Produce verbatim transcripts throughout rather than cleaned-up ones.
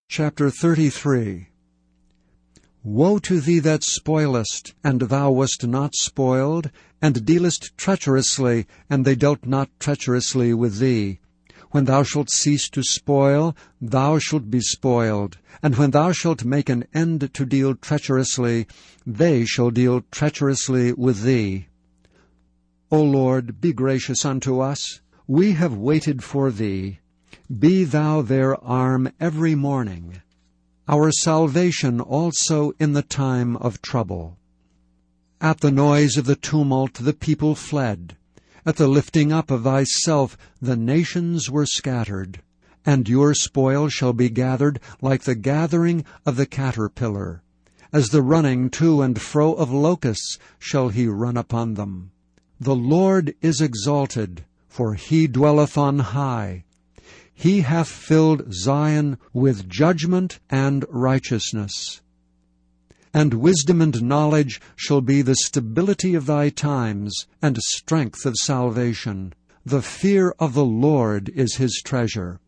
Chapter thirty-three. Woe to thee that spoilest, and thou wast not spoiled, and dealest treacherously, and they dealt not treacherously with thee. When thou shalt cease to spoil, thou shalt be spoiled, and when thou shalt make an end to deal treacherously, they shall deal treacherously with thee. O Lord, be gracious unto us. We have waited for thee. Be thou their arm every morning, our salvation also in the time of trouble. At the noise of the tumult the people fled. At the lifting up of thyself the nations were scattered. And your spoil shall be gathered like the gathering of the caterpillar. As the running to and fro of locusts shall he run upon them. The Lord is exalted, for he dwelleth on high. He hath filled Zion with judgment and righteousness. And wisdom and knowledge shall be the stability of thy times, and strength of salvation. The fear of the Lord is his treasure.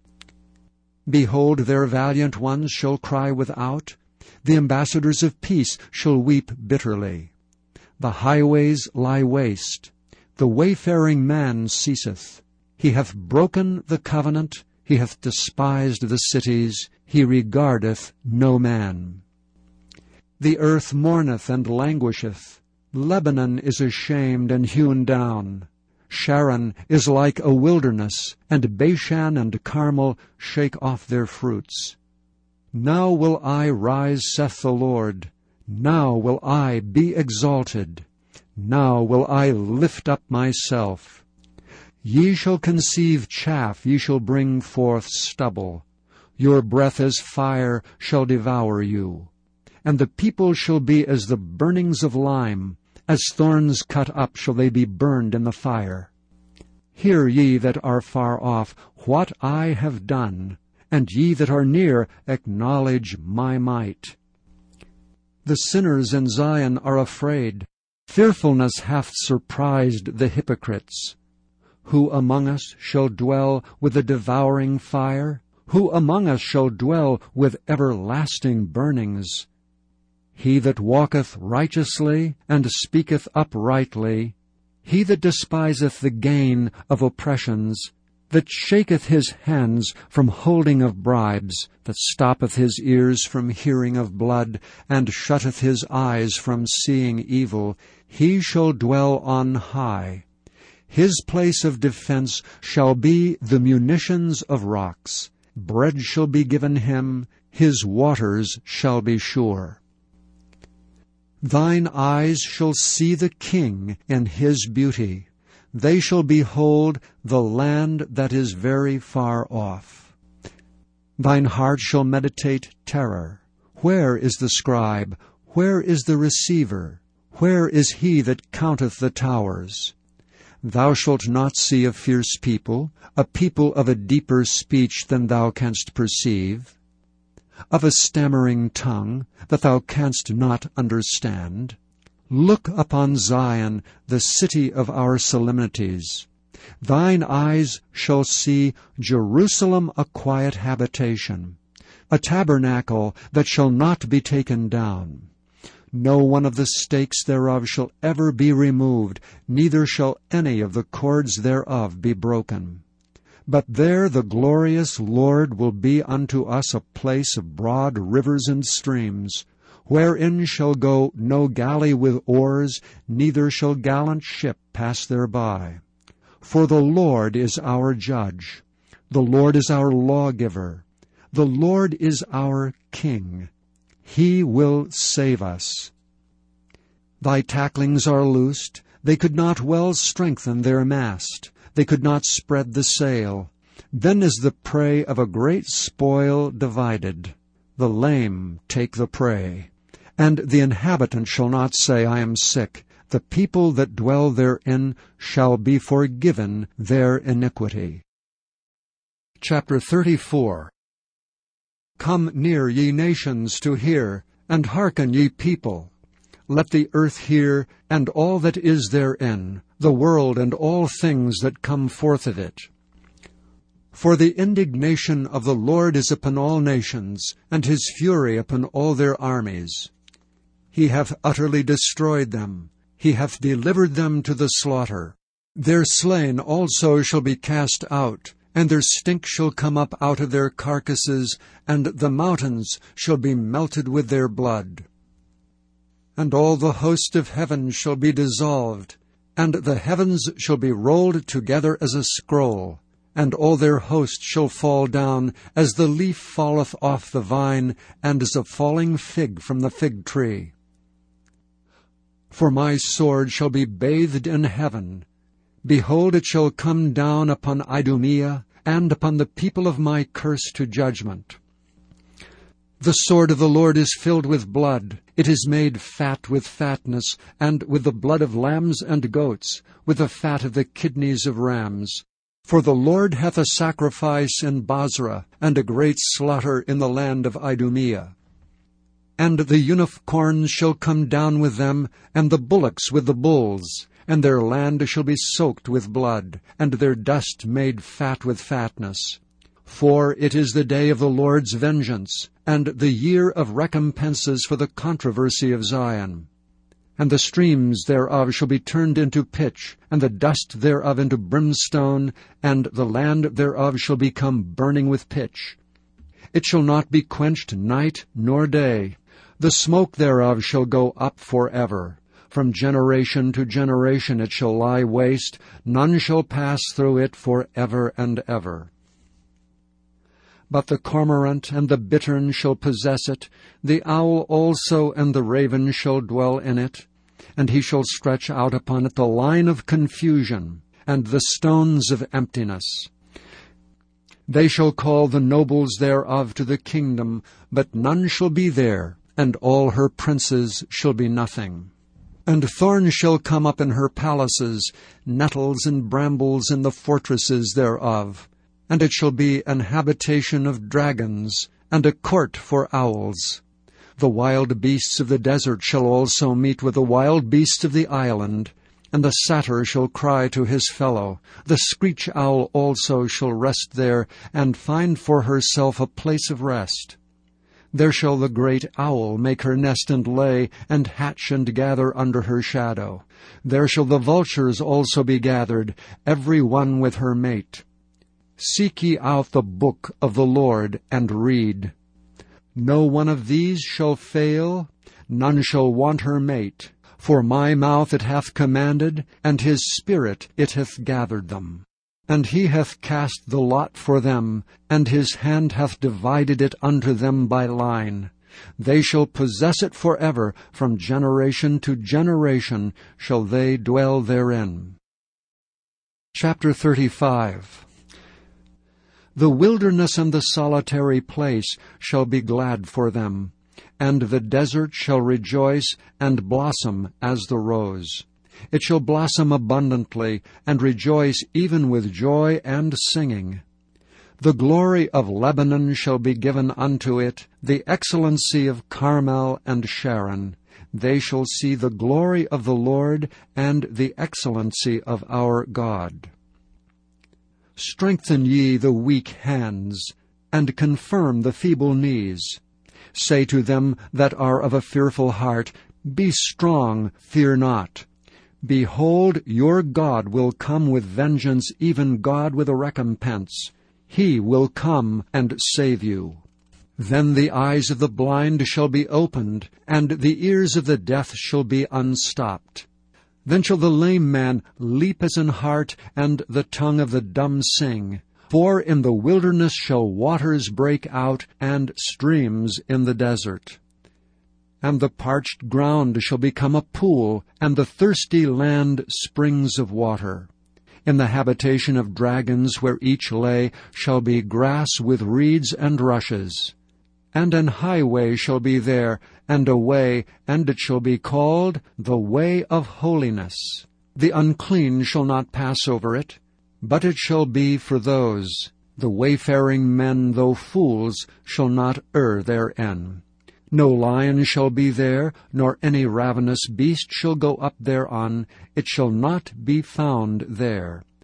Behold, their valiant ones shall cry without. The ambassadors of peace shall weep bitterly. The highways lie waste. The wayfaring man ceaseth. He hath broken the covenant. He hath despised the cities, he regardeth no man. The earth mourneth and languisheth. Lebanon is ashamed and hewn down. Sharon is like a wilderness, and Bashan and Carmel shake off their fruits. Now will I rise, saith the Lord. Now will I be exalted. Now will I lift up myself. Ye shall conceive chaff, ye shall bring forth stubble. Your breath as fire shall devour you. And the people shall be as the burnings of lime, as thorns cut up shall they be burned in the fire. Hear ye that are far off what I have done, and ye that are near acknowledge my might. The sinners in Zion are afraid. Fearfulness hath surprised the hypocrites. Who among us shall dwell with the devouring fire? Who among us shall dwell with everlasting burnings? He that walketh righteously, and speaketh uprightly, he that despiseth the gain of oppressions, that shaketh his hands from holding of bribes, that stoppeth his ears from hearing of blood, and shutteth his eyes from seeing evil, he shall dwell on high. His place of defense shall be the munitions of rocks. Bread shall be given him, his waters shall be sure. Thine eyes shall see the King in his beauty. They shall behold the land that is very far off. Thine heart shall meditate terror. Where is the scribe? Where is the receiver? Where is he that counteth the towers? Thou shalt not see a fierce people, a people of a deeper speech than thou canst perceive, of a stammering tongue that thou canst not understand. Look upon Zion, the city of our solemnities. Thine eyes shall see Jerusalem a quiet habitation, a tabernacle that shall not be taken down. No one of the stakes thereof shall ever be removed, neither shall any of the cords thereof be broken. But there the glorious Lord will be unto us a place of broad rivers and streams, wherein shall go no galley with oars, neither shall gallant ship pass thereby. For the Lord is our judge, the Lord is our lawgiver, the Lord is our King. He will save us. Thy tacklings are loosed. They could not well strengthen their mast. They could not spread the sail. Then is the prey of a great spoil divided. The lame take the prey. And the inhabitant shall not say, I am sick. The people that dwell therein shall be forgiven their iniquity. Chapter thirty-four. Come near, ye nations, to hear, and hearken, ye people. Let the earth hear, and all that is therein, the world and all things that come forth of it. For the indignation of the Lord is upon all nations, and his fury upon all their armies. He hath utterly destroyed them. He hath delivered them to the slaughter. Their slain also shall be cast out, and their stink shall come up out of their carcasses, and the mountains shall be melted with their blood. And all the host of heaven shall be dissolved, and the heavens shall be rolled together as a scroll, and all their host shall fall down, as the leaf falleth off the vine, and as a falling fig from the fig tree. For my sword shall be bathed in heaven. Behold, it shall come down upon Idumea, and upon the people of my curse to judgment. The sword of the Lord is filled with blood. It is made fat with fatness, and with the blood of lambs and goats, with the fat of the kidneys of rams. For the Lord hath a sacrifice in Bozrah, and a great slaughter in the land of Idumea. And the unicorns shall come down with them, and the bullocks with the bulls, and their land shall be soaked with blood, and their dust made fat with fatness. For it is the day of the Lord's vengeance, and the year of recompenses for the controversy of Zion. And the streams thereof shall be turned into pitch, and the dust thereof into brimstone, and the land thereof shall become burning with pitch. It shall not be quenched night nor day. The smoke thereof shall go up forever. From generation to generation it shall lie waste. None shall pass through it for ever and ever. But the cormorant and the bittern shall possess it, the owl also and the raven shall dwell in it, and he shall stretch out upon it the line of confusion, and the stones of emptiness. They shall call the nobles thereof to the kingdom, but none shall be there, and all her princes shall be nothing. And thorns shall come up in her palaces, nettles and brambles in the fortresses thereof. And it shall be an habitation of dragons, and a court for owls. The wild beasts of the desert shall also meet with the wild beasts of the island, and the satyr shall cry to his fellow. The screech owl also shall rest there, and find for herself a place of rest. There shall the great owl make her nest and lay, and hatch and gather under her shadow. There shall the vultures also be gathered, every one with her mate. Seek ye out the book of the Lord, and read. No one of these shall fail, none shall want her mate. For my mouth it hath commanded, and his spirit it hath gathered them. And he hath cast the lot for them, and his hand hath divided it unto them by line. They shall possess it forever, from generation to generation shall they dwell therein. Chapter thirty-five. The wilderness and the solitary place shall be glad for them, and the desert shall rejoice and blossom as the rose. It shall blossom abundantly, and rejoice even with joy and singing. The glory of Lebanon shall be given unto it, the excellency of Carmel and Sharon. They shall see the glory of the Lord, and the excellency of our God. Strengthen ye the weak hands, and confirm the feeble knees. Say to them that are of a fearful heart, Be strong, fear not. Behold, your God will come with vengeance, even God with a recompense. He will come and save you. Then the eyes of the blind shall be opened, and the ears of the deaf shall be unstopped. Then shall the lame man leap as an hart, and the tongue of the dumb sing. For in the wilderness shall waters break out, and streams in the desert. And the parched ground shall become a pool, and the thirsty land springs of water. In the habitation of dragons where each lay shall be grass with reeds and rushes. And an highway shall be there, and a way, and it shall be called the way of holiness. The unclean shall not pass over it, but it shall be for those. The wayfaring men, though fools, shall not err therein. No lion shall be there, nor any ravenous beast shall go up thereon. It shall not be found there.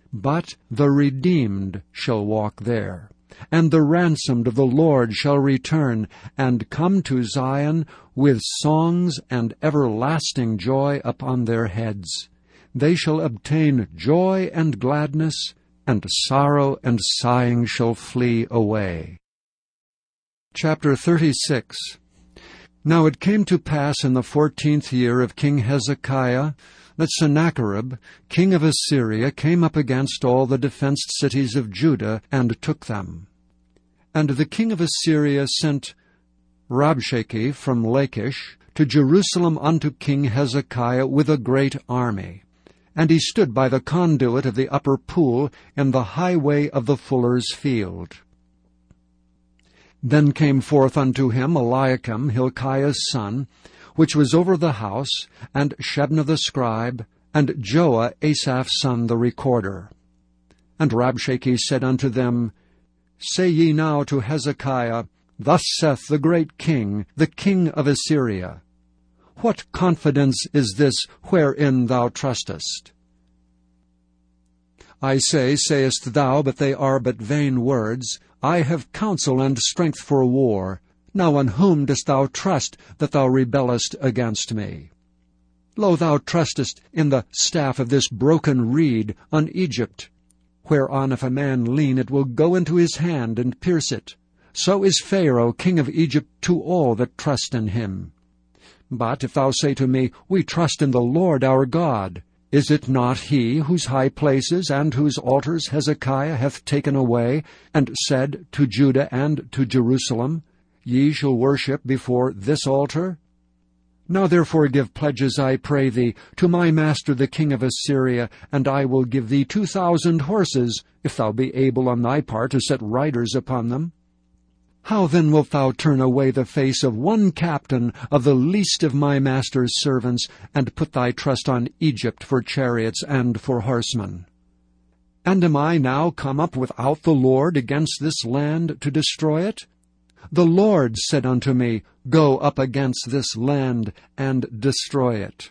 But the redeemed shall walk there, and the ransomed of the Lord shall return, and come to Zion with songs and everlasting joy upon their heads. They shall obtain joy and gladness, and sorrow and sighing shall flee away. Chapter thirty-six. Now it came to pass in the fourteenth year of King Hezekiah that Sennacherib, king of Assyria, came up against all the defenced cities of Judah, and took them. And the king of Assyria sent Rabshakeh from Lachish to Jerusalem unto King Hezekiah with a great army. And he stood by the conduit of the upper pool in the highway of the fuller's field. Then came forth unto him Eliakim, Hilkiah's son, which was over the house, and Shebna the scribe, and Joah, Asaph's son, the recorder. And Rabshakeh said unto them, Say ye now to Hezekiah, Thus saith the great king, the king of Assyria, What confidence is this wherein thou trustest? I say, sayest thou, but they are but vain words. I have counsel and strength for war. Now on whom dost thou trust, that thou rebellest against me? Lo, thou trustest in the staff of this broken reed, on Egypt, whereon if a man lean, it will go into his hand and pierce it. So is Pharaoh king of Egypt to all that trust in him. But if thou say to me, We trust in the Lord our God, is it not he whose high places and whose altars Hezekiah hath taken away, and said to Judah and to Jerusalem, Ye shall worship before this altar? Now therefore give pledges, I pray thee, to my master the king of Assyria, and I will give thee two thousand horses, if thou be able on thy part to set riders upon them. How then wilt thou turn away the face of one captain of the least of my master's servants, and put thy trust on Egypt for chariots and for horsemen? And am I now come up without the Lord against this land to destroy it? The Lord said unto me, Go up against this land, and destroy it.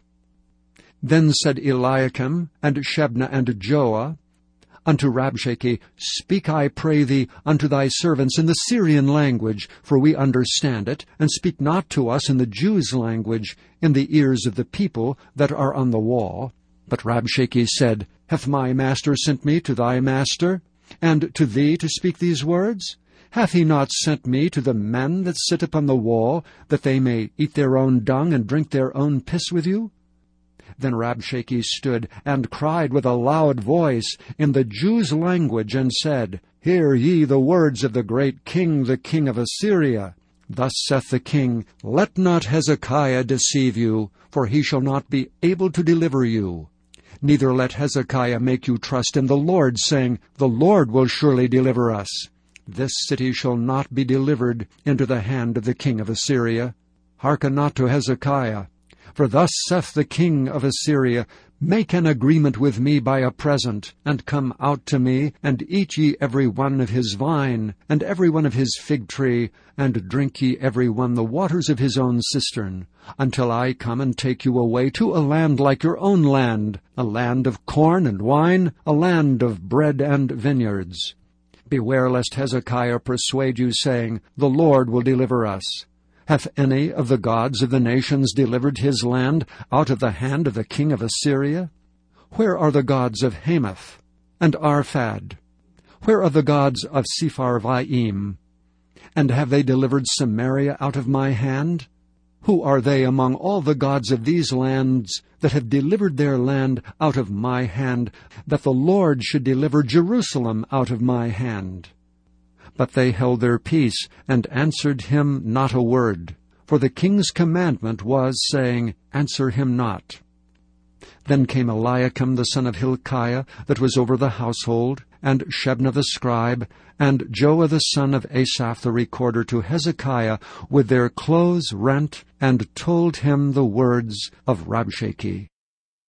Then said Eliakim, and Shebna, and Joah unto Rabshakeh, Speak, I pray thee, unto thy servants in the Syrian language, for we understand it, and speak not to us in the Jews' language, in the ears of the people that are on the wall. But Rabshakeh said, Hath my master sent me to thy master, and to thee to speak these words? Hath he not sent me to the men that sit upon the wall, that they may eat their own dung and drink their own piss with you? Then Rabshakeh stood and cried with a loud voice in the Jews' language, and said, Hear ye the words of the great king, the king of Assyria. Thus saith the king, Let not Hezekiah deceive you, for he shall not be able to deliver you. Neither let Hezekiah make you trust in the Lord, saying, The Lord will surely deliver us. This city shall not be delivered into the hand of the king of Assyria. Hearken not to Hezekiah. For thus saith the king of Assyria, Make an agreement with me by a present, and come out to me, and eat ye every one of his vine, and every one of his fig tree, and drink ye every one the waters of his own cistern, until I come and take you away to a land like your own land, a land of corn and wine, a land of bread and vineyards. Beware lest Hezekiah persuade you, saying, The Lord will deliver us. Hath any of the gods of the nations delivered his land out of the hand of the king of Assyria? Where are the gods of Hamath and Arphad? Where are the gods of Sepharvaim? And have they delivered Samaria out of my hand? Who are they among all the gods of these lands that have delivered their land out of my hand, that the Lord should deliver Jerusalem out of my hand? But they held their peace, and answered him not a word. For the king's commandment was, saying, Answer him not. Then came Eliakim the son of Hilkiah, that was over the household, and Shebna the scribe, and Joah the son of Asaph the recorder, to Hezekiah with their clothes rent, and told him the words of Rabshakeh.